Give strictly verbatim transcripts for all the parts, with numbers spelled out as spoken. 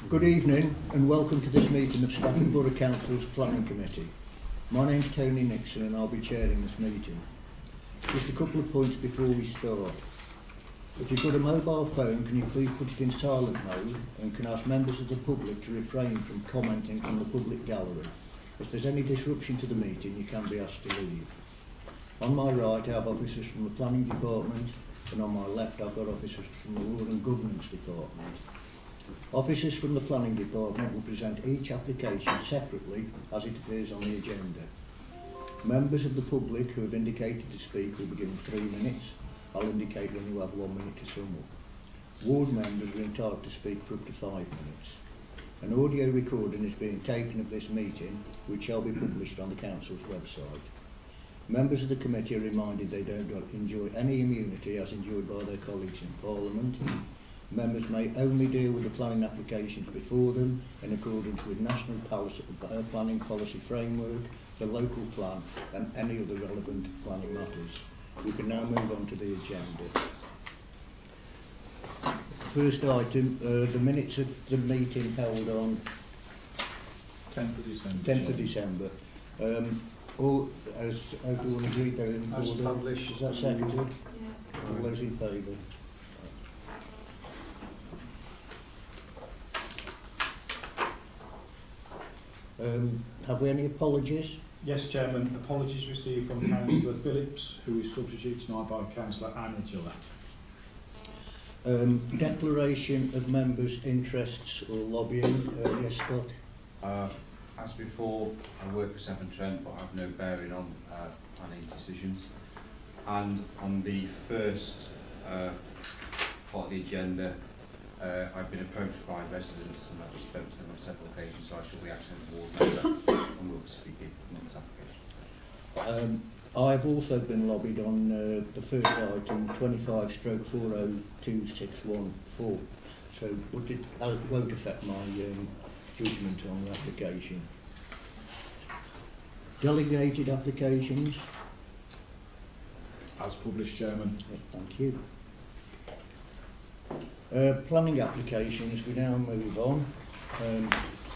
Good evening and welcome to this meeting of Stafford Borough Council's Planning Committee. My name's Tony Nixon and I'll be chairing this meeting. Just a couple of points before we start. If you've got a mobile phone, can you please put it in silent mode, and can ask members of the public to refrain from commenting on the public gallery. If there's any disruption to the meeting, you can be asked to leave. On my right I have officers from the Planning Department, and on my left I've got officers from the Law and Governance Department. Officers from the Planning Department will present each application separately as it appears on the agenda. Members of the public who have indicated to speak will be given three minutes. I'll indicate when you have one minute to sum up. Ward members are entitled to speak for up to five minutes. An audio recording is being taken of this meeting, which shall be published on the Council's website. Members of the committee are reminded they don't enjoy any immunity as enjoyed by their colleagues in Parliament. Members may only deal with the planning applications before them in accordance with National policy, uh, Planning Policy Framework, the local plan and any other relevant planning matters. We can now move on to the agenda. First item, uh, the minutes of the meeting held on tenth of December. tenth of December. Um, all, as everyone agreed, they're in as order. Published. Is that seconded? Yeah. All those in favour? Um, have we any apologies? Yes, Chairman. Apologies received from Councillor Phillips, who is substituted tonight by Councillor Anna Gillett. Um, declaration of members' interests or lobbying. Uh, yes, Scott. Uh, as before, I work for Severn Trent, but I have no bearing on uh, planning decisions. And on the first uh, part of the agenda, uh, I've been approached by residents and I've spoken to them on several occasions, so I shall be acting as a ward member and will be speaking on this application. Um, I've also been lobbied on uh, the first item, twenty-five stroke four oh two six one four. So would it, uh, it won't affect my um, judgment on the application. Delegated applications. As published, Chairman. Yeah, thank you. Uh, planning applications, we now move on. Um,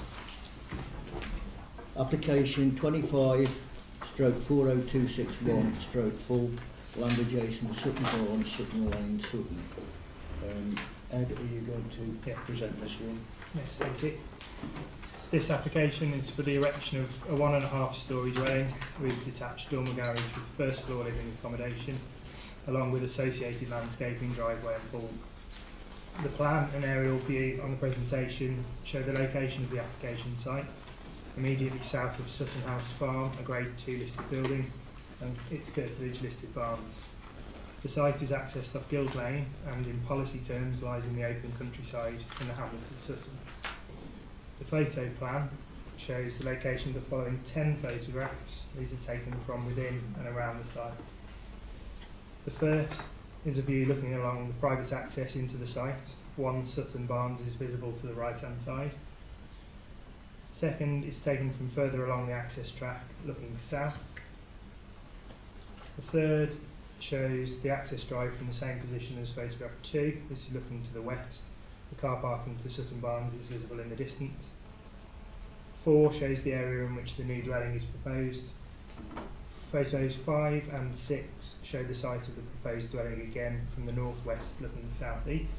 application twenty-five stroke four oh two six one stroke full, land adjacent to Sutton Horn, Sutton Lane, Sutton. Um, Ed, are you going to yeah, present this one? Yes, thank you. This application is for the erection of a one and a half storey dwelling with detached dormer garage with first floor living accommodation, along with associated landscaping, driveway and pool. The plan and aerial view on the presentation show the location of the application site, immediately south of Sutton House Farm, a grade two listed building, and its curtilage listed barns. The site is accessed off Gills Lane and in policy terms lies in the open countryside in the hamlet of Sutton. The photo plan shows the location of the following ten photographs. These are taken from within and around the site. The first is a view looking along the private access into the site. One Sutton Barns is visible to the right hand side. Second is taken from further along the access track looking south. The third shows the access drive from the same position as photograph two. This is looking to the west. The car parking to Sutton Barns is visible in the distance. Four shows the area in which the new dwelling is proposed. Photos five and six show the site of the proposed dwelling again from the northwest looking southeast.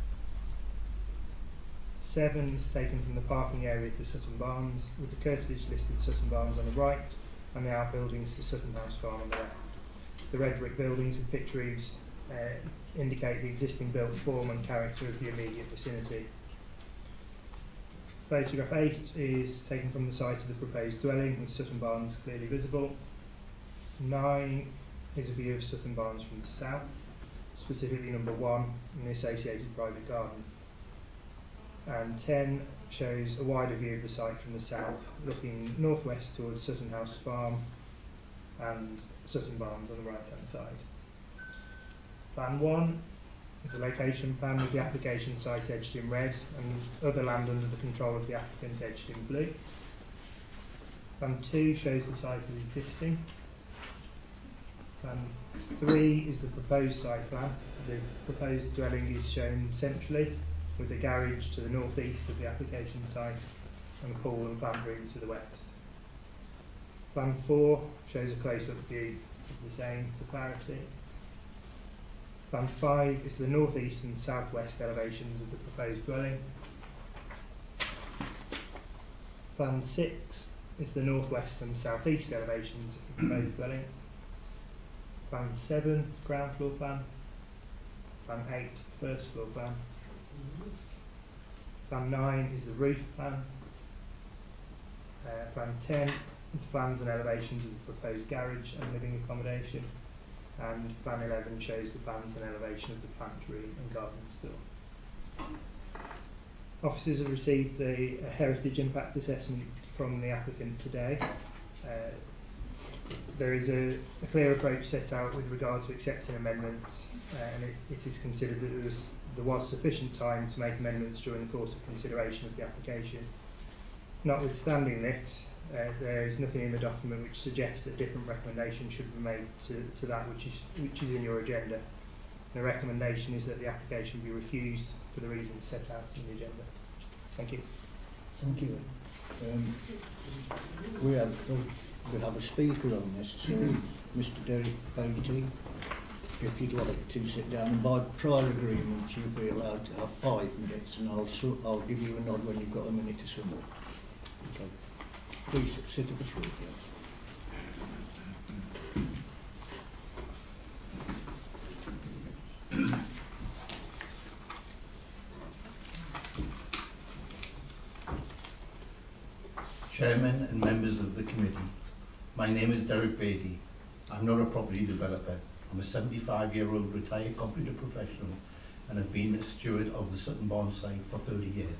Seven is taken from the parking area to Sutton Barns, with the curtilage listed Sutton Barns on the right and the outbuildings to Sutton House Farm on the left. The red brick buildings with pitch roofs uh, indicate the existing built form and character of the immediate vicinity. Photograph eight is taken from the site of the proposed dwelling with Sutton Barns clearly visible. Nine is a view of Sutton Barns from the south, specifically number one and the associated private garden. And ten shows a wider view of the site from the south, looking northwest towards Sutton House Farm and Sutton Barns on the right hand side. Plan one is a location plan with the application site edged in red and other land under the control of the applicant edged in blue. Plan two shows the site as existing. Plan three is the proposed site plan. The proposed dwelling is shown centrally with a garage to the north east of the application site and a pool and plant room to the west. Plan four shows a close-up view of the same for clarity. Plan five is the north east and south west elevations of the proposed dwelling. Plan six is the north west and south east elevations of the proposed dwelling. Plan seven, ground floor plan. Plan eight, first floor plan. Plan nine is the roof plan. Uh, plan ten is plans and elevations of the proposed garage and living accommodation. And plan eleven shows the plans and elevation of the plant room and garden store. Officers have received a, a heritage impact assessment from the applicant today. Uh, there is a, a clear approach set out with regard to accepting amendments, uh, and it, it is considered that there was, there was sufficient time to make amendments during the course of consideration of the application. Notwithstanding this, uh, there is nothing in the document which suggests that a different recommendation should be made to, to that which is, which is in your agenda. The recommendation is that the application be refused for the reasons set out in the agenda. Thank you. Thank you. Um, we have we have a speaker on this, so Mister Derek Beatty, if you'd like to sit down, and by prior agreement you'll be allowed to have five minutes, and I'll su I'll give you a nod when you've got a minute to sum up. Okay. Please sit at the floor, please. Chairman and members of the committee, my name is Derek Beatty. I'm not a property developer. I'm a seventy-five year old retired computer professional and have been a steward of the Sutton Barn site for thirty years.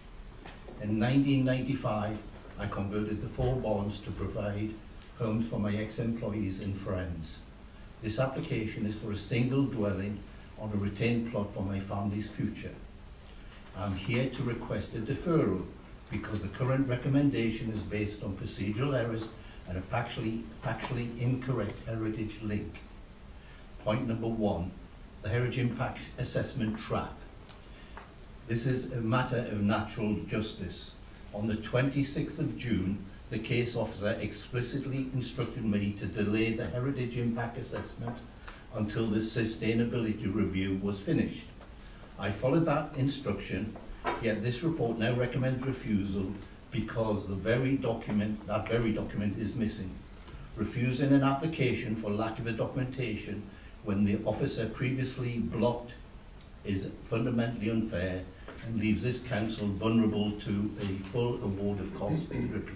In nineteen ninety-five, I converted the four barns to provide homes for my ex-employees and friends. This application is for a single dwelling on a retained plot for my family's future. I'm here to request a deferral because the current recommendation is based on procedural errors and a factually, factually incorrect heritage link. Point number one, the heritage impact assessment trap. This is a matter of natural justice. On the twenty-sixth of June, the case officer explicitly instructed me to delay the heritage impact assessment until the sustainability review was finished. I followed that instruction, yet this report now recommends refusal because the very document, that very document is missing. Refusing an application for lack of a documentation when the officer previously blocked is fundamentally unfair and leaves this council vulnerable to a full award of cost repeal.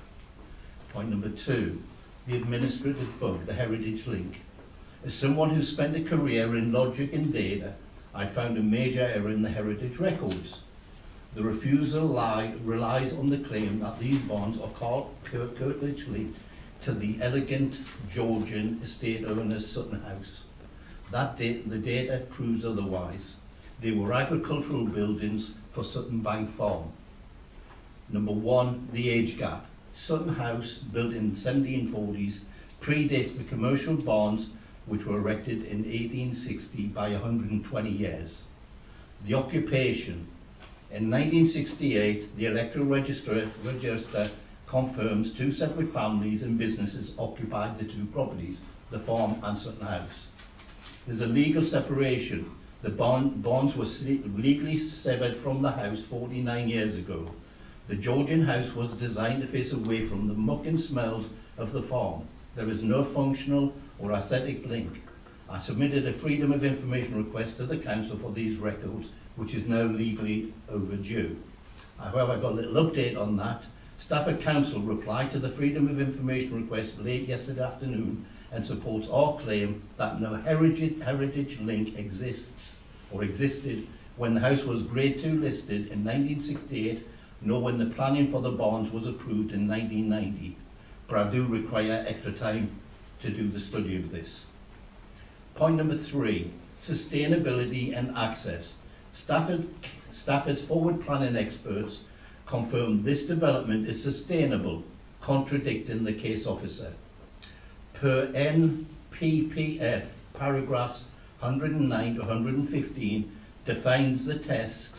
Point number two, the administrative bug, the heritage link. As someone who spent a career in logic and data, I found a major error in the heritage records. The refusal lie, relies on the claim that these bonds are curtilage linked to the elegant Georgian estate owner's Sutton House. That da the data proves otherwise. They were agricultural buildings for Sutton Bank Farm. Number one, the age gap. Sutton House, built in the seventeen forties, predates the commercial barns which were erected in eighteen sixty by one hundred twenty years. The occupation. In nineteen sixty-eight, the electoral register, register confirms two separate families and businesses occupied the two properties, the farm and Sutton House. There's a legal separation. The bond, bonds were legally severed from the house forty-nine years ago. The Georgian house was designed to face away from the muck and smells of the farm. There is no functional or aesthetic link. I submitted a Freedom of Information request to the council for these records, which is now legally overdue. However, I got a little update on that. Stafford Council replied to the Freedom of Information request late yesterday afternoon and supports our claim that no heritage, heritage link exists or existed when the house was Grade two listed in nineteen sixty-eight, nor when the planning for the bonds was approved in nineteen ninety. But I do require extra time to do the study of this. Point number three, sustainability and access. Stafford, Stafford's forward planning experts confirmed this development is sustainable, contradicting the case officer. Per N P P F, paragraphs one hundred nine to one hundred fifteen defines the test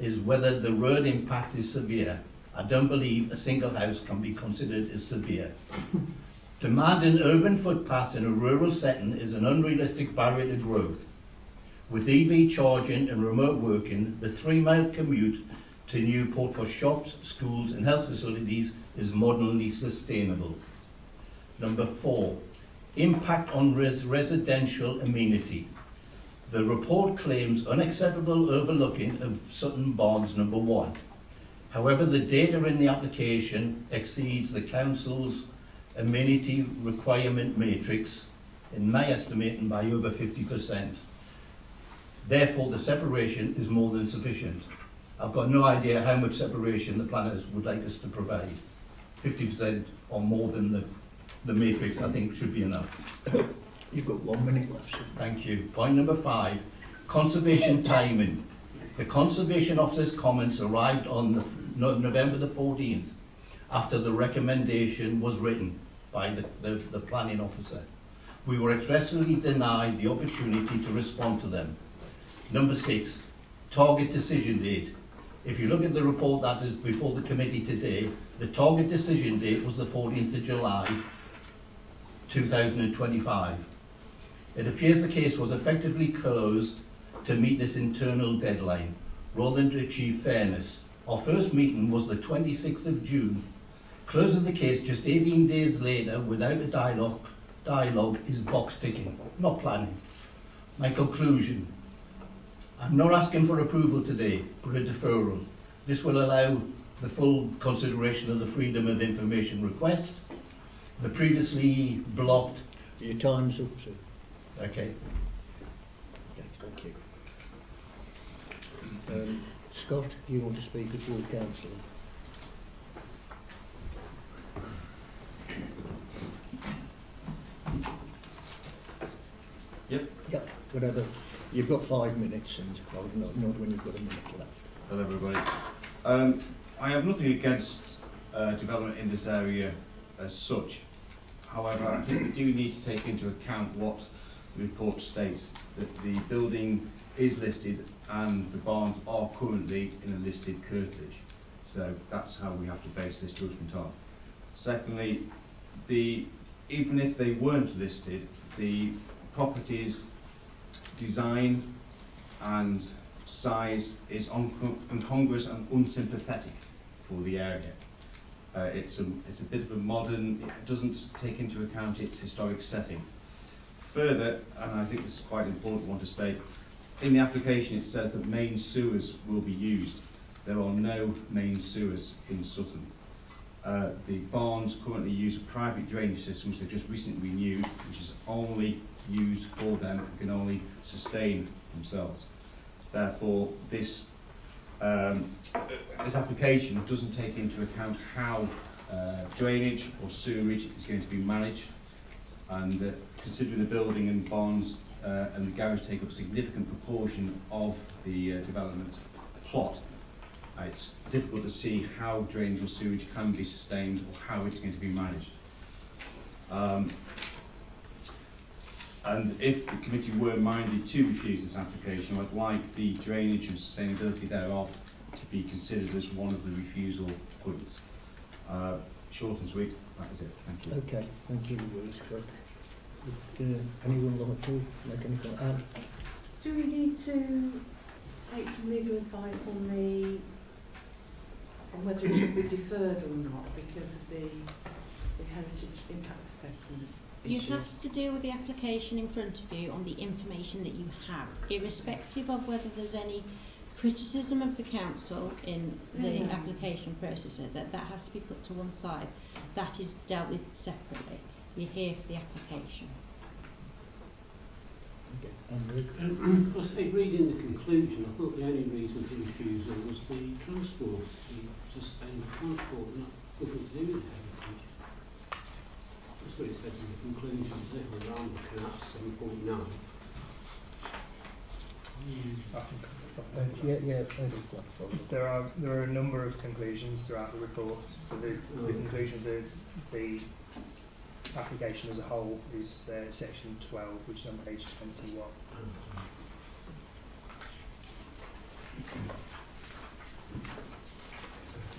is whether the road impact is severe. I don't believe a single house can be considered as severe. Demanding urban footpaths in a rural setting is an unrealistic barrier to growth. With E V charging and remote working, the three-mile commute to Newport for shops, schools and health facilities is modernly sustainable. Number four, impact on res residential amenity. The report claims unacceptable overlooking of Sutton Barnes number one. However, the data in the application exceeds the council's amenity requirement matrix, in my estimation, by over fifty percent. Therefore, the separation is more than sufficient. I've got no idea how much separation the planners would like us to provide. fifty percent or more than the, the matrix, I think, should be enough. You've got one minute left, sir. Thank you. Point number five, conservation timing. The Conservation Officer's comments arrived on the, no, November the fourteenth, after the recommendation was written by the, the, the planning officer. We were expressly denied the opportunity to respond to them. Number six, target decision date. If you look at the report that is before the committee today, the target decision date was the fourteenth of July two thousand twenty-five. It appears the case was effectively closed to meet this internal deadline, rather than to achieve fairness. Our first meeting was the twenty-sixth of June. Closing the case just eighteen days later without a dialogue, dialogue is box ticking, not planning. My conclusion, I'm not asking for approval today, but a deferral. This will allow the full consideration of the Freedom of Information request. The previously blocked... Your time's up, sir. Okay. Okay, thank you. Um, Scott, do you want to speak before the council? Yep. Yep, whatever. You've got five minutes and I'll nod, nod when you've got a minute left. Hello everybody. Um, I have nothing against uh, development in this area as such. However, I think we do need to take into account what the report states, that the building is listed and the barns are currently in a listed curtilage. So that's how we have to base this judgment on. Secondly, the, even if they weren't listed, the property's design and size is incongruous and unsympathetic for the area. Uh, it's, a, it's a bit of a modern, it doesn't take into account its historic setting. Further, and I think this is quite an important one to state, in the application it says that main sewers will be used. There are no main sewers in Sutton. Uh, the barns currently use a private drainage system which they've just recently renewed, which is only used for them and can only sustain themselves. Therefore, this um, this application doesn't take into account how uh, drainage or sewerage is going to be managed, and uh, considering the building and barns uh, and the garage take up a significant proportion of the uh, development plot, uh, it's difficult to see how drainage or sewage can be sustained or how it's going to be managed. Um, And if the committee were minded to refuse this application, I'd like the drainage and sustainability thereof to be considered as one of the refusal points. Uh, short and sweet, that is it. Thank you. Okay, thank you, Scott. Would uh, anyone like to make any comment? Anne? Do we need to take some legal advice on the on whether it should be deferred or not because of the the heritage impact assessment? You issue? have to deal with the application in front of you on the information that you have, irrespective of whether there's any criticism of the council in the Yeah. application process. That that has to be put to one side. That is dealt with separately. You're here for the application. Okay, Andrew? Um, I say, reading the conclusion, I thought the only reason for refusal was the transport, the sustained transport, not nothing to do with heritage. That's what it says in the conclusion, isn't it? We're on looking at seven point nine. I can Uh, yeah, yeah, Eddie's got the Yes, there are there are a number of conclusions throughout the report. So the, the conclusion that the application as a whole is uh, section twelve, which is on page twenty-one.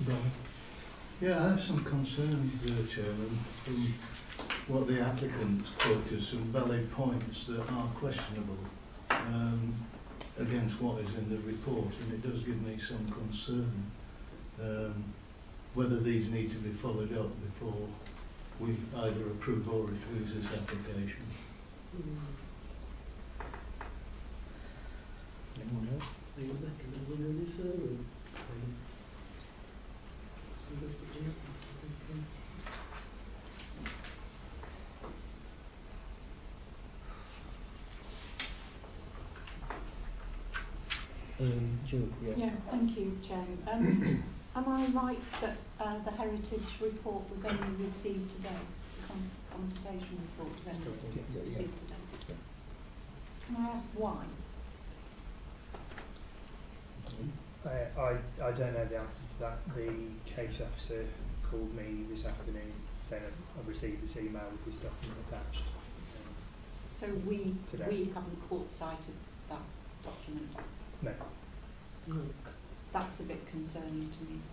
Yeah, I have some concerns, uh, Chairman, from what the applicant quoted, some valid points that are questionable um, against what is in the report, and it does give me some concern um, whether these need to be followed up before we either approve or refuse this application. Anyone else? Are you recommending a referral? Um, Um, Jill, yeah. Yeah, thank you, Chair. Um, am I right that uh, the heritage report was only received today? The con- conservation report was only Yeah, yeah. received today? Yeah. Can I ask why? Uh, I, I don't know the answer to that. The case officer called me this afternoon saying I've, I've received this email with this document attached. Um, So we Today. we haven't caught sight of that document. no. no. That's a bit concerning to me.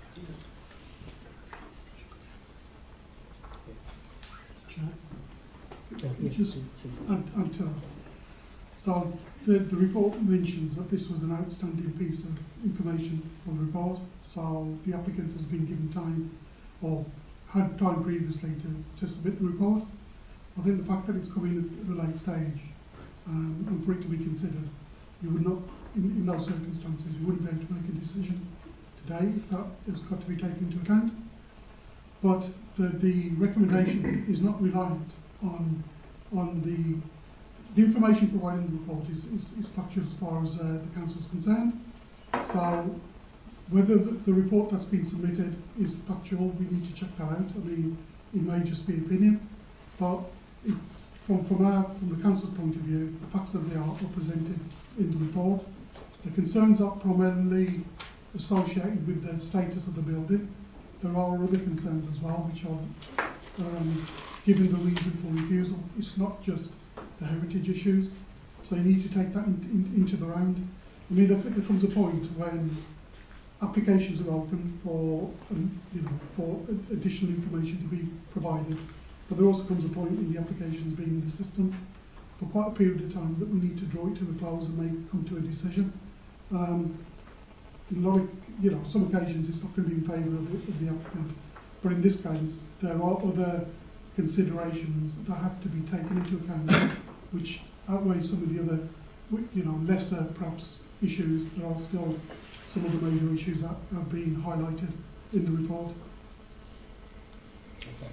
Yeah, Just, so- I'd, I'd tell. So the, the report mentions that this was an outstanding piece of information for the report, so the applicant has been given time or had time previously to, to submit the report. I think the fact that it's coming at a late stage um, and for it to be considered, you would not, in, in those circumstances, you wouldn't be able to make a decision today if that has got to be taken into account. But the, the recommendation is not reliant on on the the information provided in the report is, is, is factual as far as uh, the council is concerned. So whether the, the report that's been submitted is factual, we need to check that out. I mean, it may just be opinion, but it, from from our from the council's point of view, the facts as they are are presented in the report. The concerns are primarily associated with the status of the building. There are other concerns as well, which are um, given the reason for refusal. It's not just the heritage issues, so you need to take that in, in, into the round. I mean, there, there comes a point when applications are open for, um, you know, for additional information to be provided, but there also comes a point in the applications being in the system for quite a period of time that we need to draw it to a close and make come to a decision. Um, in a lot of, you know, some occasions it's not going to be in favour of the, of the applicant, but in this case there are other considerations that have to be taken into account which outweigh some of the other, you know, lesser perhaps issues. There are still some of the major issues that have been highlighted in the report. Thank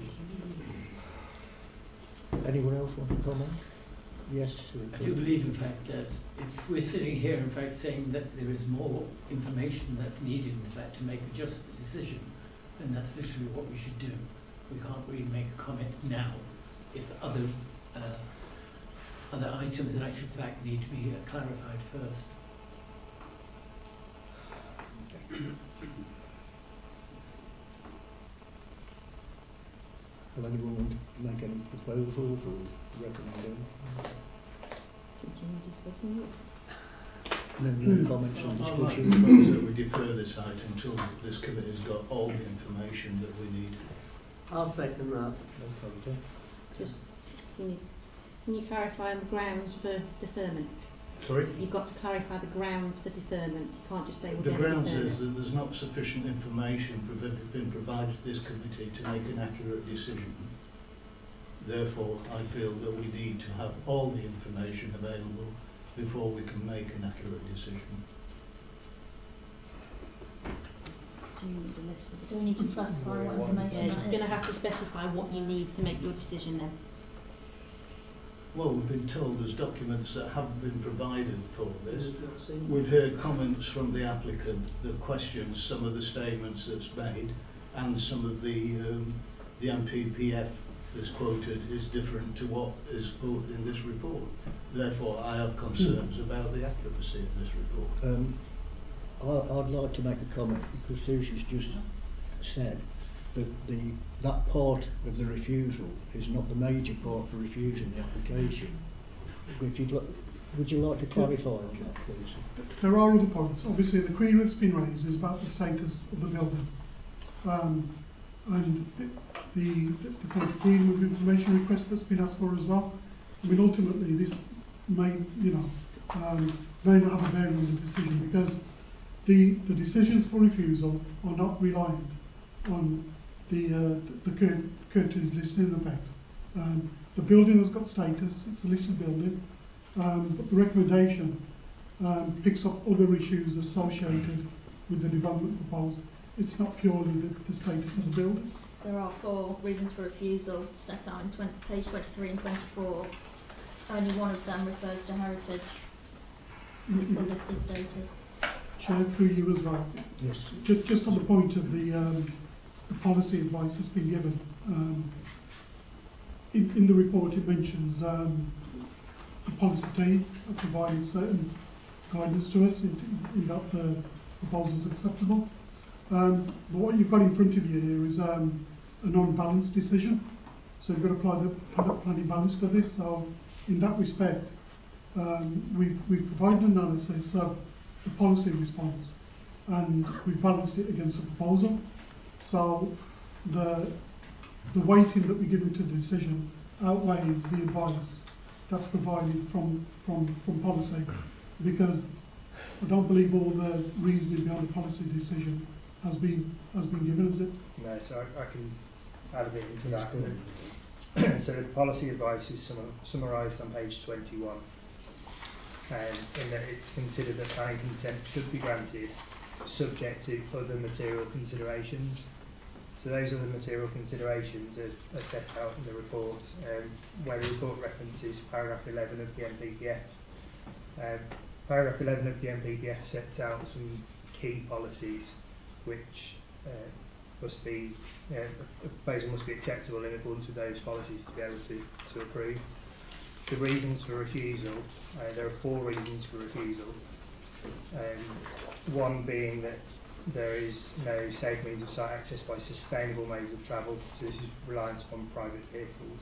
you. Anyone else want to comment? Yes. Uh, I do believe, in fact, that if we're sitting here, in fact, saying that there is more information that's needed, in fact, to make a just decision, then that's literally what we should do. We can't really make a comment now if other uh, other items in actual fact need to be uh, clarified first. Will anyone want to make any proposals or recommend? Continue discussing it. No, no comments on I'd like to discussion. propose that we defer this item until this committee's got all the information that we need. I'll second that. Okay, Just, can you, can you clarify the grounds for deferment? Sorry? You've got to clarify the grounds for deferment. You can't just say we're The going to grounds defer is it. that there's not sufficient information prov- been provided to this committee to make an accurate decision. Therefore, I feel that we need to have all the information available before we can make an accurate decision. Do you need a list of Do we need to specify what information Yeah, that you're going is? to have to specify what you need to make your decision then. Well, we've been told there's documents that haven't been provided for this. We've not seen We've heard comments from the applicant that questions some of the statements that's made, and some of the um, the M P P F that's quoted is different to what is quoted in this report. Therefore, I have concerns mm. about the accuracy of this report. Um, I, I'd like to make a comment because Susie's just said that the that part of the refusal is not the major part for refusing the application. If you look, Would you like to clarify on that, please? There are other points. Obviously, the query that's been raised is about the status of the building. Um, and the, the, the kind of freedom of information request that's been asked for as well. I mean, ultimately, this may, you know, um, may not have a bearing on the decision, because the, the decisions for refusal are not reliant on the, uh, the, the cur curtains listed in effect. Um, the building has got status, it's a listed building, um, but the recommendation um, picks up other issues associated with the development proposal. It's not purely the, the status of the building. There are four reasons for refusal set out in twenty, page twenty-three and twenty-four. Only one of them refers to heritage. It's a listed status. Chair, through you as well. Yes. Just, just on the point of the, um, the policy advice that's been given, um, in, in the report it mentions um, the policy team have provided certain guidance to us in, in that the proposal is acceptable. Um, but what you've got in front of you here is um, a non-balanced decision. So you've got to apply the planning balance to this. So in that respect, um, we've, we've provided an analysis of the policy response, and we've balanced it against the proposal. So the the weighting that we give into the decision outweighs the advice that's provided from from from policy, because I don't believe all the reasoning behind the policy decision has been has been given, is it? No, so I, I can add a bit into that. So the policy advice is summa summarised on page twenty-one, um, in that it's considered that planning consent should be granted subject to other material considerations. So those other material considerations are, are set out in the report, um, where the report references paragraph eleven of the M P P F. Um, paragraph eleven of the M P P F sets out some key policies which uh, must be, uh, a proposal must be acceptable in accordance with those policies to be able to, to approve. The reasons for refusal, uh, there are four reasons for refusal. Um, one being that there is no safe means of site access by sustainable modes of travel, so this is reliance upon private vehicles.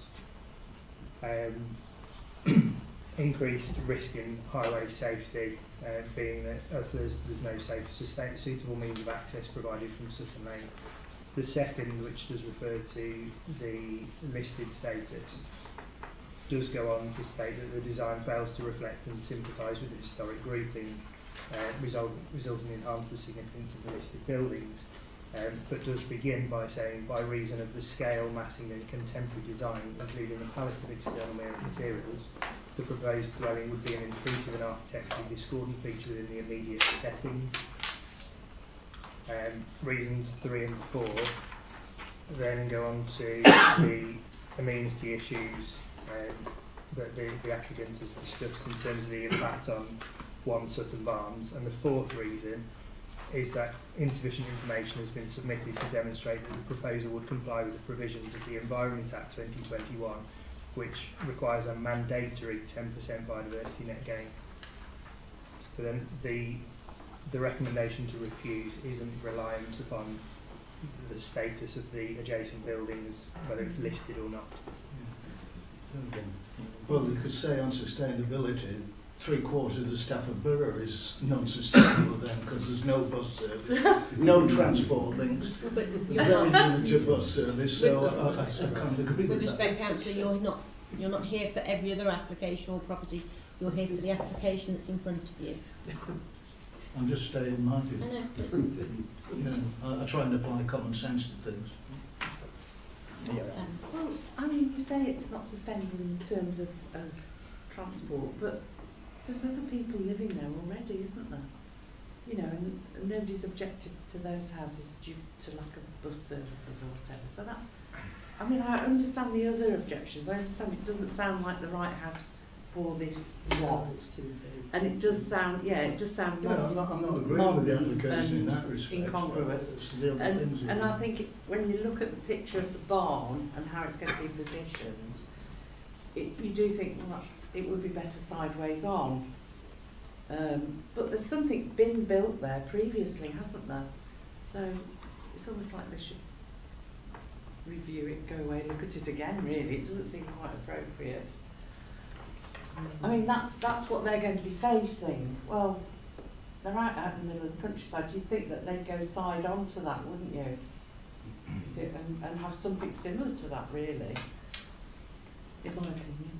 Um, increased risk in highway safety, uh, being that as there's, there's no safe, sustain, suitable means of access provided from Sutton Lane. The second, which does refer to the listed status, does go on to state that the design fails to reflect and sympathise with the historic grouping, uh, result, resulting in harm to the significance of the listed buildings, um, but does begin by saying, by reason of the scale, massing and contemporary design, including the palette of external materials, the proposed dwelling would be an intrusive and architecturally discordant feature within the immediate settings. Um, reasons three and four then go on to the amenity issues um, that the, the applicant has discussed in terms of the impact on One Sutton Barnes, and the fourth reason is that insufficient information has been submitted to demonstrate that the proposal would comply with the provisions of the Environment Act twenty twenty-one, which requires a mandatory ten percent biodiversity net gain. So then the the recommendation to refuse isn't reliant upon the status of the adjacent buildings, whether it's listed or not. Well, you could say on sustainability, three quarters of the Stafford Borough is non-sustainable then, because there's no bus service, no transport links, But you're very not, limited bus service, so I, I, I can't agree with with respect, that. Councillor, you're not you're not here for every other application or property. You're here for the application that's in front of you. I'm just stating my view. I know. You know, I, I try and apply common sense to things. Yeah. Um, Well, I mean, you say it's not sustainable in terms of, of transport, but there's other people living there already, isn't there? You know, and, and nobody's objected to those houses due to lack of bus services or whatever. So that, I mean, I understand the other objections. I understand it doesn't sound like the right house for this lot, and it does sound, yeah, it does sound Yeah, I'm not, I'm not agreeing modern with the application in and that respect. incongruous. It's the other And, things and that- I think it, when you look at the picture of the barn and how it's going to be positioned, it, you do think, well, it would be better sideways on. Um, but there's something been built there previously, hasn't there? So it's almost like they should review it, go away, look at it again, really. It doesn't seem quite appropriate. I mean, that's that's what they're going to be facing. Well, they're out, out in the middle of the countryside. You'd think that they'd go side on to that, wouldn't you? You see, and, and have something similar to that, really, in my opinion.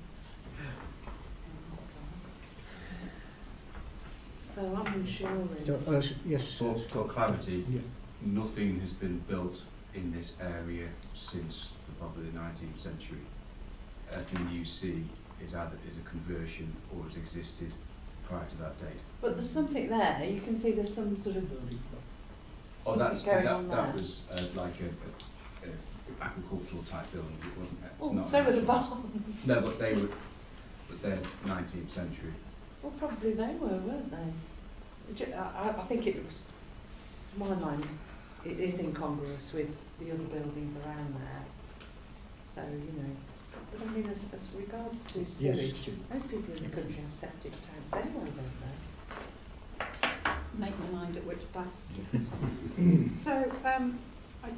So I'm unsure, really. So, uh, s- yes, For, sir. for clarity, Yeah. nothing has been built in this area since the, probably the nineteenth century. Everything you see is either is a conversion or has existed prior to that date. But there's something there. You can see there's some sort of Oh, that's going that, on that there. was uh, like a, a, a agricultural type building. It wasn't. It's Oh, not so were the actual- barns. No, but they were. But they're nineteenth century. Well, probably they were, weren't they? Ju- I, I- I think it was, to my mind, it is incongruous with the other buildings around there. So, you know, but I mean, as, as regards to Yes, sewage, Sue. most people in the country have septic tanks anyway, don't they? Make my mind at which bus. So, um, I,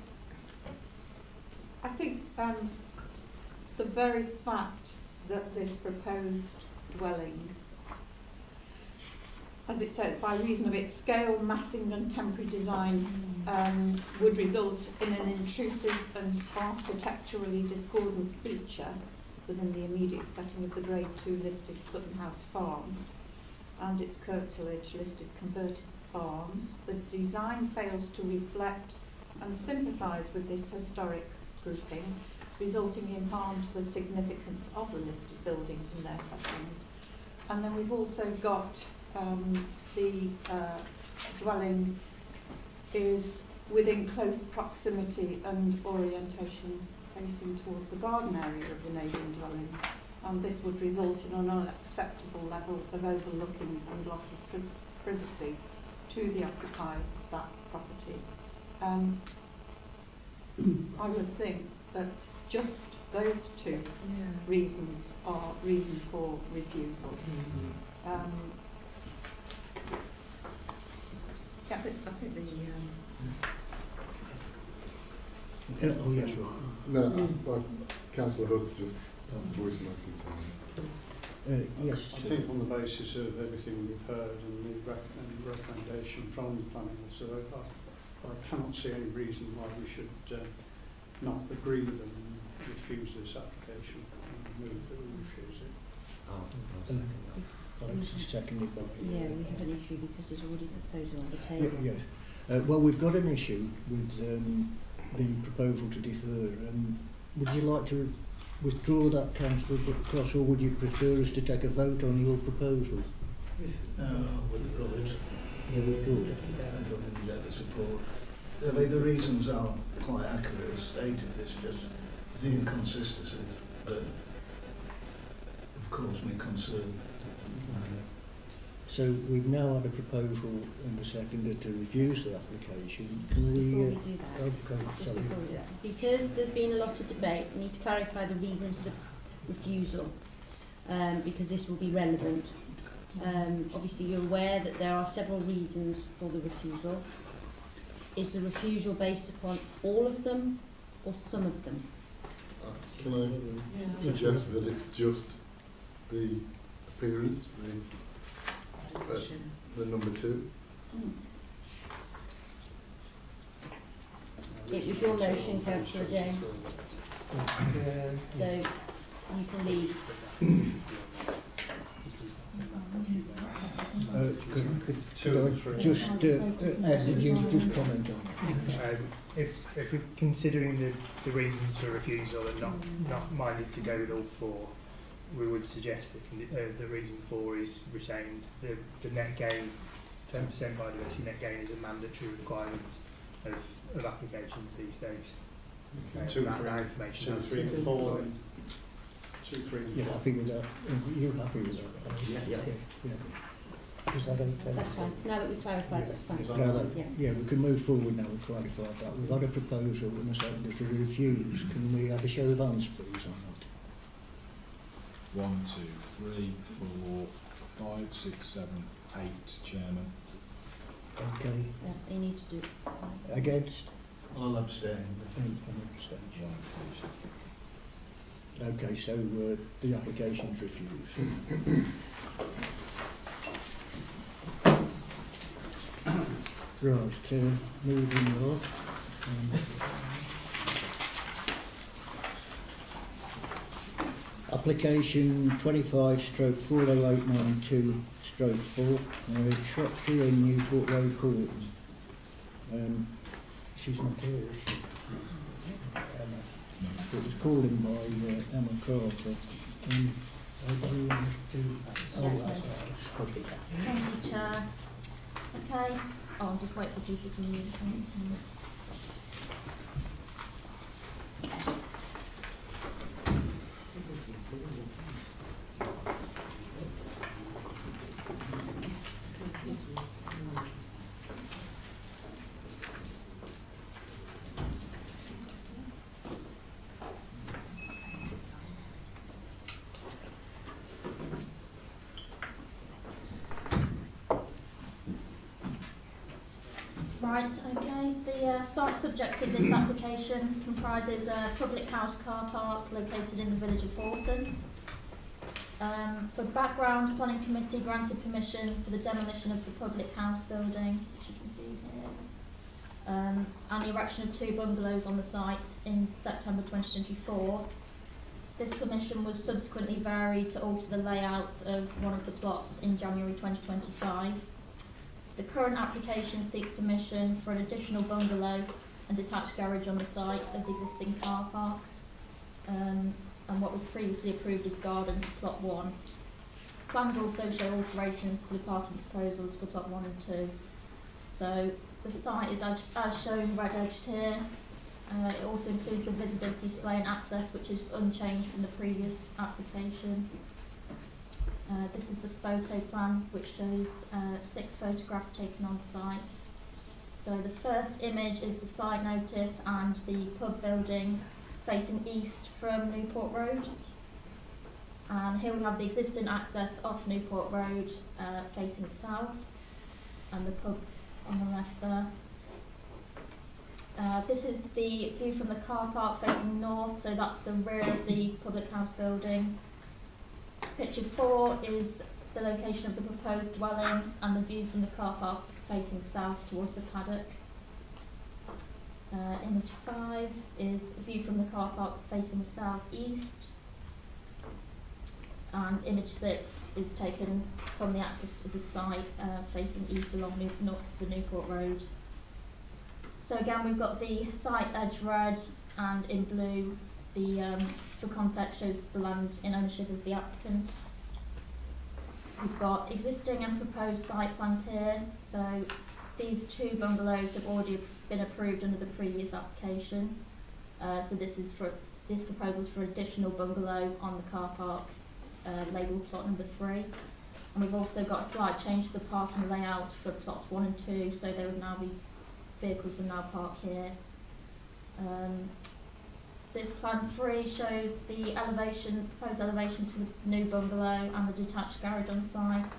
I think um, the very fact that this proposed dwelling, as it says, by reason of its scale, massing and temporary design, um, would result in an intrusive and architecturally discordant feature within the immediate setting of the Grade two listed Sutton House Farm and its curtilage listed converted farms. The design fails to reflect and sympathise with this historic grouping, resulting in harm to the significance of the listed buildings and their settings. And then we've also got um, the uh, dwelling is within close proximity and orientation facing towards the garden area of the neighbouring dwelling, and this would result in an unacceptable level of overlooking and loss of pri- privacy to the occupiers of that property. Um, I would think that just those two Yeah. reasons are reason for refusal. Mm-hmm. Um, Yeah, I think, I think the um, Yeah, oh, yes, right. No, well, Councillor Hood's just um, voiced my concern. Uh, yes. I think on the basis of everything we've heard and the rec- and the recommendation from the planning officer, I, I cannot see any reason why we should uh, not agree with them and refuse this application and move that we refuse it. Oh, Alex is seconded by... Yeah, we have an issue because there's already a proposal on the table. Y- yes. Uh, well, we've got an issue with um, the proposal to defer. Um, would you like to withdraw that, Councillor Cross, or would you prefer us to take a vote on your proposal? Uh, withdraw it. Yeah, withdraw it. I don't really get the support. I mean, the reasons are quite accurate as stated. It's just the inconsistencies that have caused me concern. So we've now had a proposal and a seconder to refuse the application. Can Just we, before uh, we do that, oh, okay, just sorry. before we do that, because there's been a lot of debate, we need to clarify the reason for the refusal, um, because this will be relevant. Um, obviously you're aware that there are several reasons for the refusal. Is the refusal based upon all of them or some of them? Uh, can I Yeah. suggest that it's just the appearance, the, uh, the number two? It was your motion, Councillor James. So you can leave. Uh, could, could, Two could and I three. just, uh, uh, Ed, did you just comment on that? Um, if, if we're considering the, the reasons for refusal and not, not minded to go with all four, we would suggest that con- uh, the reason four is retained. The, the net gain, ten percent biodiversity net gain is a mandatory requirement of, of applications these days. Uh, Two, that, three, that information two, has to three, be and four. Then. Two, three, and You're four. happy with that? Uh, You're happy with that? Yeah. Yeah. yeah. Is that okay? That's fine. Now that we've clarified, that's fine. Yeah, that, Yeah. yeah, we can move forward now and clarify that. We've had a proposal and a seconder to refuse. Can we have a show of hands, please, on that? One, two, three, four, five, six, seven, eight, Chairman. Okay. Yeah, you need to do. Against? I'll abstain. Any, any abstention? Okay, so uh, the application's refused. Right, uh, moving on. Um, application twenty-five stroke four oh eight nine two stroke four, uh, Shropshire and Newport Road Horton. Um, she's not here, is she? Emma. It was called in by uh, Emma Carter. Um, how do you want to do that? Oh, that's right. Okay. Thank you, Chair. Okay. Oh, I'll just wait for people to move. Right, okay. The uh, site subject of this application comprises a public house car park located in the village of Horton. Um, for background, Planning Committee granted permission for the demolition of the public house building, which you can see here, um, and the erection of two bungalows on the site in September twenty twenty-four. This permission was subsequently varied to alter the layout of one of the plots in January twenty twenty-five. The current application seeks permission for an additional bungalow and detached garage on the site of the existing car park, um, and what was previously approved as garden to plot one. Plans also show alterations to the parking proposals for plot one and two. So the site is as, as shown red edged here. Uh, it also includes the visibility display and access, which is unchanged from the previous application. Uh, this is the photo plan, which shows uh, six photographs taken on site. So the first image is the site notice and the pub building facing east from Newport Road. And here we have the existing access off Newport Road uh, facing south, and the pub on the left there. Uh, this is the view from the car park facing north, so that's the rear of the public house building. Picture four is the location of the proposed dwelling and the view from the car park facing south towards the paddock. Uh, image five is a view from the car park facing south east. And image six is taken from the axis of the site uh, facing east along New north the Newport Road. So again, we've got the site edge red, and in blue the um, for context shows the land in ownership of the applicant. We've got existing and proposed site plans here. So these two bungalows have already been approved under the previous application. Uh, so this is for this proposal is for additional bungalow on the car park, uh, labelled plot number three. And we've also got a slight change to the parking layout for plots one and two. So they would now be vehicles would now park here. Um, This plan three shows the elevation, proposed elevations for the new bungalow and the detached garage on site.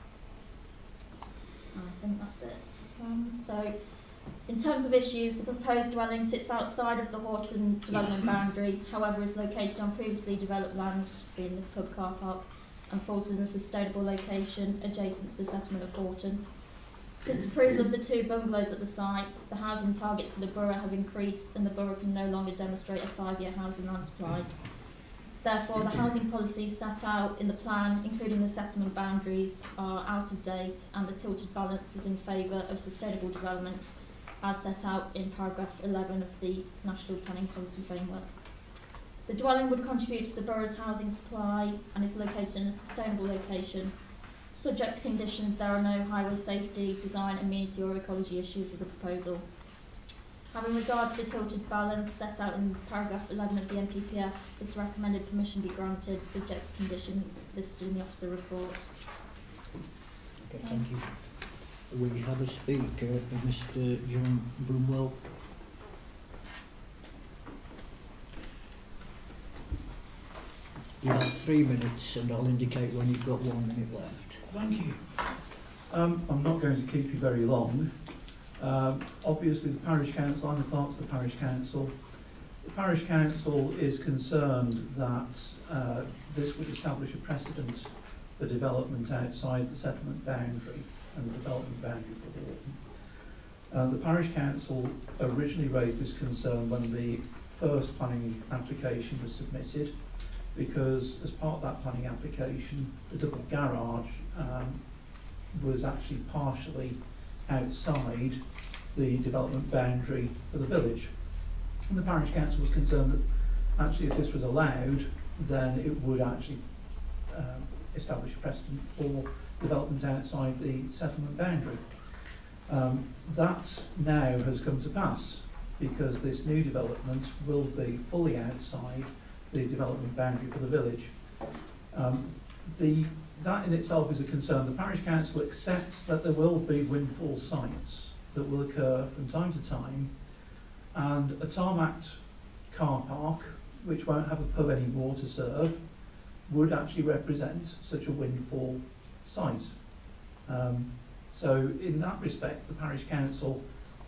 I think that's it. Um, so, in terms of issues, the proposed dwelling sits outside of the Horton development boundary, however is located on previously developed land, being the pub car park, and falls within a sustainable location adjacent to the settlement of Horton. Since approval of the two bungalows at the site, the housing targets for the borough have increased and the borough can no longer demonstrate a five-year housing land supply. Therefore, the housing policies set out in the plan, including the settlement boundaries, are out of date, and the tilted balance is in favour of sustainable development as set out in paragraph eleven of the National Planning Policy Framework. The dwelling would contribute to the borough's housing supply and is located in a sustainable location. Subject to conditions, there are no highway safety, design, amenity or ecology issues with the proposal. Having regard to the tilted balance set out in paragraph eleven of the N P P F, it's recommended permission be granted subject to conditions listed in the officer report. Okay, thank you. We have a speaker, Mister John Brumwell. You have three minutes and I'll indicate when you've got one minute left. Thank you. Um, I'm not going to keep you very long. Um, obviously the parish council, I'm the clerk of the parish council. the parish council is concerned that uh, this would establish a precedent for development outside the settlement boundary and the development boundary for the Horton. Uh, the parish council originally raised this concern when the first planning application was submitted, because as part of that planning application, the double garage um, was actually partially outside the development boundary for the village. And the parish council was concerned that actually if this was allowed, then it would actually um, establish a precedent for development outside the settlement boundary. Um, that now has come to pass, because this new development will be fully outside the development boundary for the village. Um, the, that in itself is a concern. The parish council accepts that there will be windfall sites that will occur from time to time, and a tarmacked car park, which won't have a pub anymore to serve, would actually represent such a windfall site. Um, so in that respect, the parish council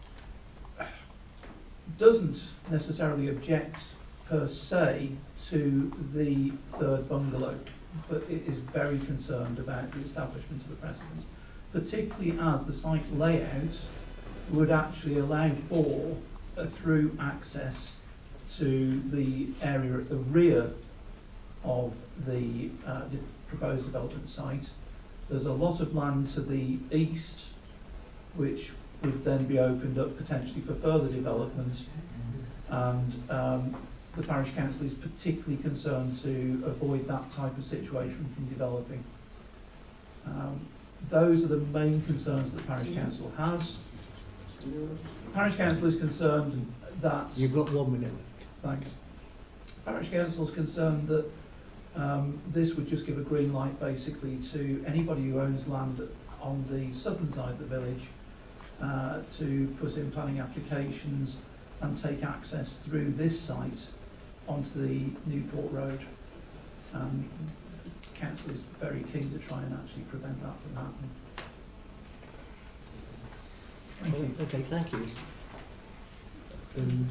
doesn't necessarily object per se to the third bungalow, but it is very concerned about the establishment of a precedent, particularly as the site layout would actually allow for a through access to the area at the rear of the, uh, the proposed development site. There's a lot of land to the east which would then be opened up potentially for further development, and um, the parish council is particularly concerned to avoid that type of situation from developing. Um, those are the main concerns that the parish council has. The parish council is concerned that... You've got one minute. Thanks. The parish council is concerned that um, this would just give a green light basically to anybody who owns land on the southern side of the village uh, to put in planning applications and take access through this site onto the Newport Road. Um, the council is very keen to try and actually prevent that from happening. Thank you. Okay, thank you. Um,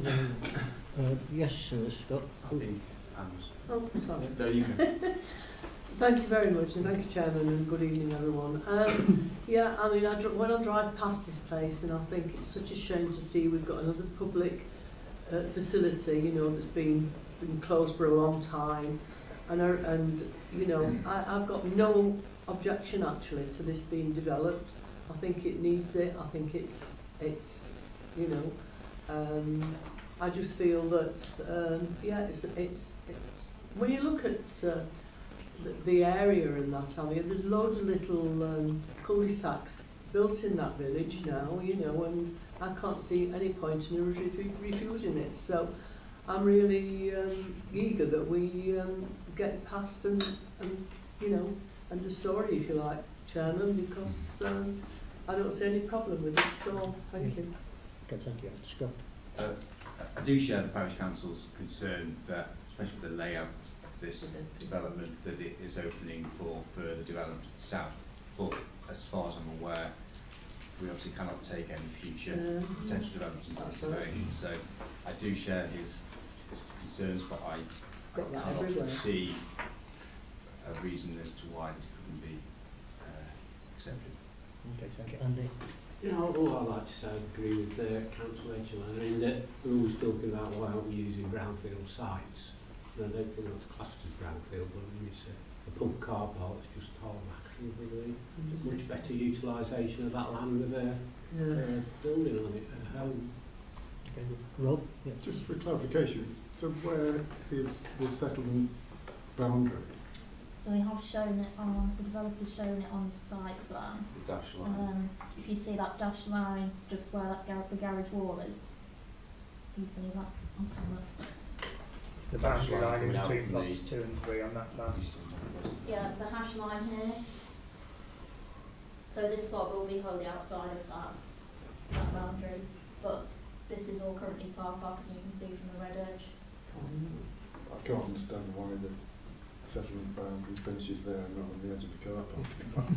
uh, yes, uh, Scott. I think Anne's. Oh, sorry. No, you can. Thank you very much, and thank you, Chairman, and good evening, everyone. Um, yeah, I mean, I dr when I drive past this place, and I think it's such a shame to see we've got another public uh, facility, you know, that's been been closed for a long time, and uh, and you know, I, I've got no objection actually to this being developed. I think it needs it. I think it's it's you know, um, I just feel that um, yeah, it's it's it's when you look at uh, the, the area and that, I mean, there's loads of little um, cul-de-sacs built in that village now, you know, and I can't see any point in re refusing it. So I'm really um, eager that we um, get past and, and you know, end the story, if you like, Chairman, because um, I don't see any problem with it at all. Thank you. Okay, thank you. Scott. Uh, I do share the parish council's concern that, especially with the layout of this development, that it is opening for further development south. But as far as I'm aware, we obviously cannot take any future Um, potential developments into consideration. So I do share his, his concerns, but I, I Got that cannot everywhere. see a reason as to why this couldn't be uh, accepted. Okay, thank you. Andy. You know, all I'd like to say, I agree with uh, Councillor Edgerland, in that we're always talking about why aren't we using brownfield sites. And I don't think that's classed as brownfield, but I mean, it's a, a pub car park, it's just tarmac. It would be much better utilisation of that land with a Yeah. uh, building on it, a home. Okay, Rob. Yeah. Just for clarification, so where is the settlement boundary? So we have shown it on, the developer's shown it on the site plan. The dash line. Um, if you see that dash line just where that gar the garage wall is, can you see that? I'll send that. It's the boundary That's line in right, between coming out plots two and three on that plan. Yeah, the hash line here. So this plot will be wholly outside of that, that boundary, but this is all currently car park, as you can see from the red edge. I can't understand why the settlement boundary finishes there and not on the edge of the car park.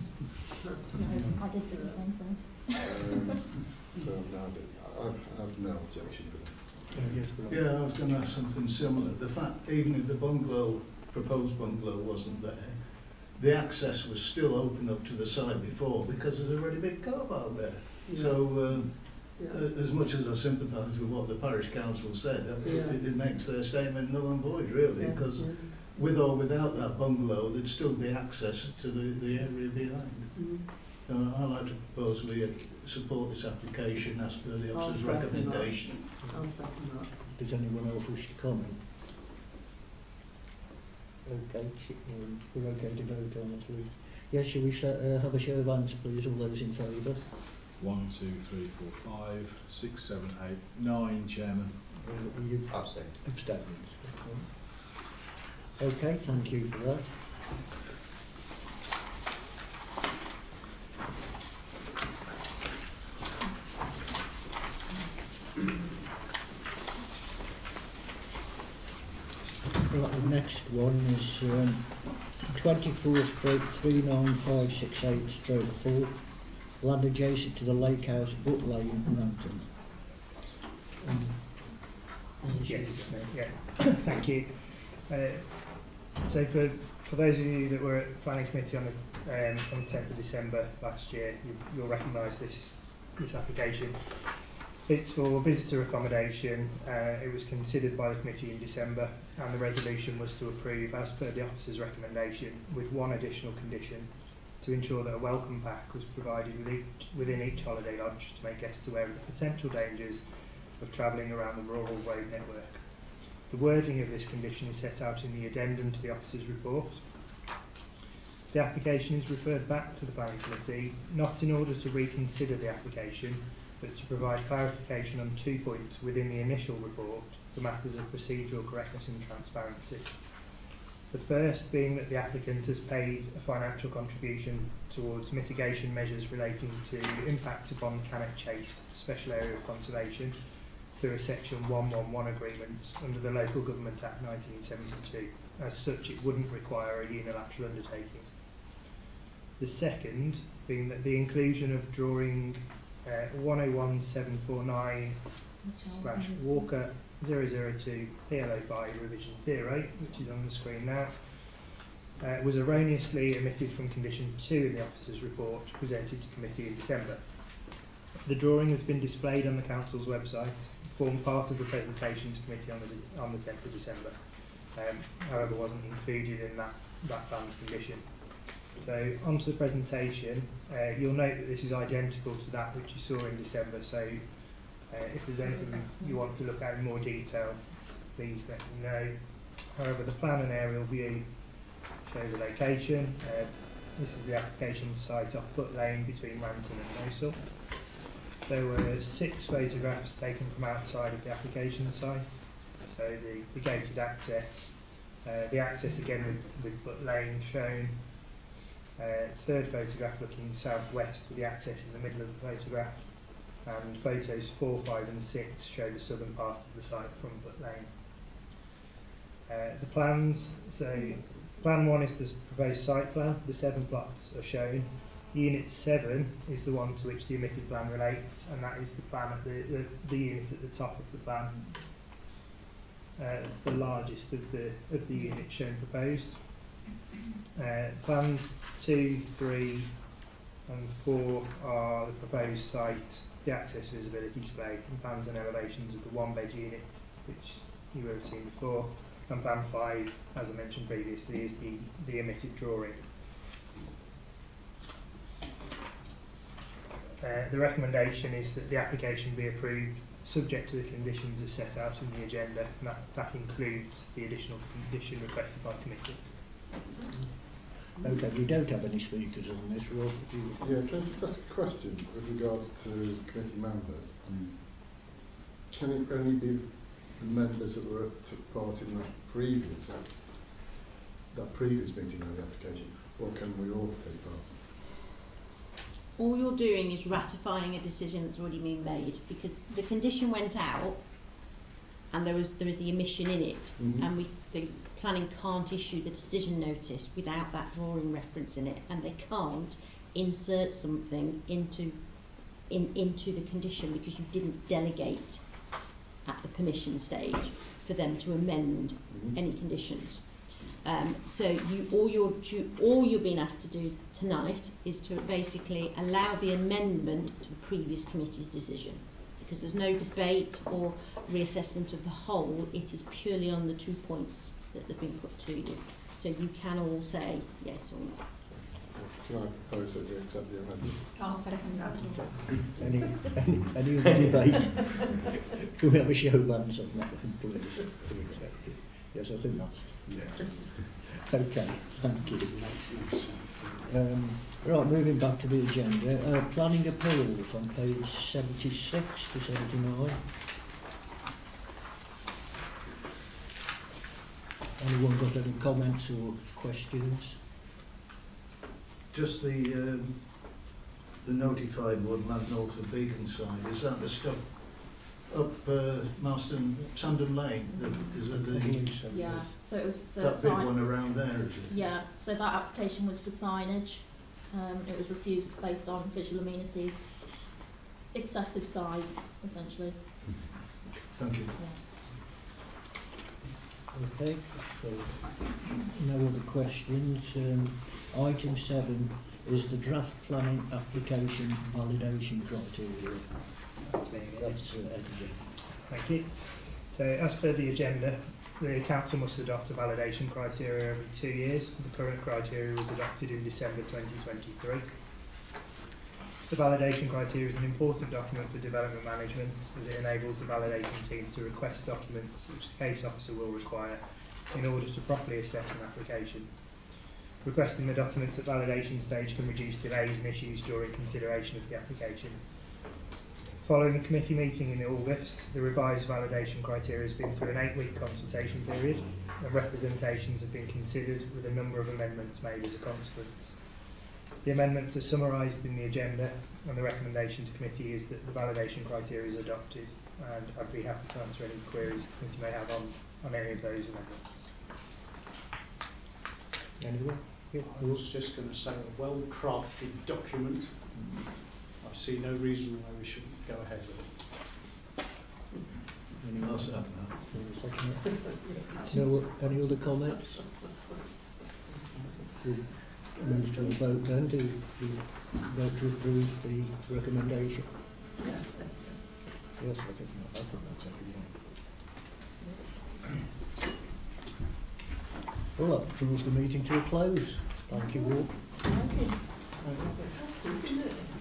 I did do the same thing. um, so no, I, I have no objection to this. Yes, Brian. Yeah, I was going to ask something similar. The fact, even if the bungalow, proposed bungalow wasn't there, the access was still open up to the side before because there's already a big car park there. Yeah. So, um, Yeah. uh, as much as I sympathise with what the parish council said, I mean, Yeah. it, it makes their statement null and void, really, Yeah, because yeah. with or without that bungalow, there'd still be access to the, the area behind. Mm. Uh, I'd like to propose we uh, support this application as per the I'll officer's second that. recommendation. I'll second that. Does anyone else wish to comment? Okay, ch- um, we're okay to vote on it. We- Yes, shall we sh- uh, have a show of hands, please, all those in favour? One, two, three, four, five, six, seven, eight, nine, Chairman. Uh, you Abstain. abstained. Okay. Okay, thank you for that. Right, the next one is um, twenty-four stroke three nine five six eight stroke four, land adjacent to the Lake House, Butt Lane, Ranton. Um, Yes, yeah. Thank you. Uh, so for for those of you that were at the planning committee on the um, on the tenth of December last year, you, you'll recognise this this application. It's for visitor accommodation. Uh, it was considered by the committee in December, and the resolution was to approve as per the officer's recommendation, with one additional condition: to ensure that a welcome pack was provided with each, within each holiday lodge to make guests aware of the potential dangers of travelling around the rural road network. The wording of this condition is set out in the addendum to the officer's report. The application is referred back to the planning committee, not in order to reconsider the application, but to provide clarification on two points within the initial report for matters of procedural correctness and transparency. The first being that the applicant has paid a financial contribution towards mitigation measures relating to impacts upon Cannock Chase Special Area of Conservation through a Section one eleven agreement under the Local Government Act nineteen seventy-two. As such, it wouldn't require a unilateral undertaking. The second being that the inclusion of drawing uh, one oh one seven four nine slash Walker zero zero two P L O five revision zero, which is on the screen now, uh, was erroneously omitted from condition two in the officer's report presented to committee in December. The drawing has been displayed on the council's website, formed part of the presentation to committee on the on the tenth of December. Um, however, wasn't included in that that plan's condition. So onto the presentation. Uh, you'll note that this is identical to that which you saw in December. So uh, if there's anything you want to look at in more detail, please let me know. However, the plan and aerial view show the location. Uh, this is the application site off Butt Lane between Ranton and Mosul. There were six photographs taken from outside of the application site. So the, the gated access, uh, the access again with, with Butt Lane shown. Uh, third photograph looking southwest with the access in the middle of the photograph, and photos four, five and six show the southern part of the site from Butt Lane. Uh, the plans, so plan one is the proposed site plan. The seven plots are shown. Unit seven is the one to which the omitted plan relates, and that is the plan at the, the, the unit at the top of the plan. Uh, it's the largest of the of the units shown proposed. Uh, plans two, three and four are the proposed site, the access visibility display, and plans and elevations of the one bed units, which you will have seen before. And plan five, as I mentioned previously, is the, the omitted drawing. Uh, the recommendation is that the application be approved subject to the conditions as set out in the agenda, and that, that includes the additional condition requested by committee. Okay, we don't have any speakers on this, Rob. Do you? Yeah, can I just ask a question with regards to committee members? Um, can it only be the members that were took part in that previous act, that previous meeting on the application, or can we all take part? All you're doing is ratifying a decision that's already been made, because the condition went out and there was there was the omission in it, mm-hmm. and we the planning can't issue the decision notice without that drawing reference in it, and they can't insert something into in into the condition because you didn't delegate at the permission stage for them to amend Mhm. any conditions. Um, so you, all, you're, do- all you're being asked to do tonight is to basically allow the amendment to the previous committee's decision, because there's no debate or reassessment of the whole. It is purely on the two points that have been put to you. So you can all say yes or no. Can I propose that we accept the amendment? I'll second that. Any, any, any other debate? Can we have a show of hands on that one, please? To accept it? Yes, I think that's... Yeah. Okay, thank you. Um, right, moving back to the agenda. Uh, planning appeals on page seventy-six to seventy-nine. Anyone got any comments or questions? Just the um, the notified woodland north of Beacon side, is that the stuff up uh, Marston, Sandon Lane? The, is it the, Yeah, so it was the that big sign- one around there, is it? Yeah, so that application was for signage. Um, it was refused based on visual amenities, excessive size, essentially. Thank you. Okay, so no other questions. Um, item seven is the draft planning application validation criteria. That's me again. That's uh, Ed again. Thank you. So, as per the agenda, the Council must adopt a validation criteria every two years. The current criteria was adopted in December twenty twenty-three. The validation criteria is an important document for development management, as it enables the validating team to request documents which the case officer will require in order to properly assess an application. Requesting the documents at validation stage can reduce delays and issues during consideration of the application. Following the committee meeting in August, the revised validation criteria has been through an eight-week consultation period, and representations have been considered with a number of amendments made as a consequence. The amendments are summarised in the agenda, and the recommendation to committee is that the validation criteria is adopted, and I'd be happy to answer any queries the committee may have on, on any of those amendments. Anyone? Yeah. I was just going to say a well-crafted document. I see no reason why we shouldn't go ahead with it. Anyone I'll else? second that. No, any other comments? We'll move to a vote then. Do you vote to approve the recommendation? Yes, I think I think that's everyone. Well, that draws the meeting to a close. Thank you all. Thank you. Thank you.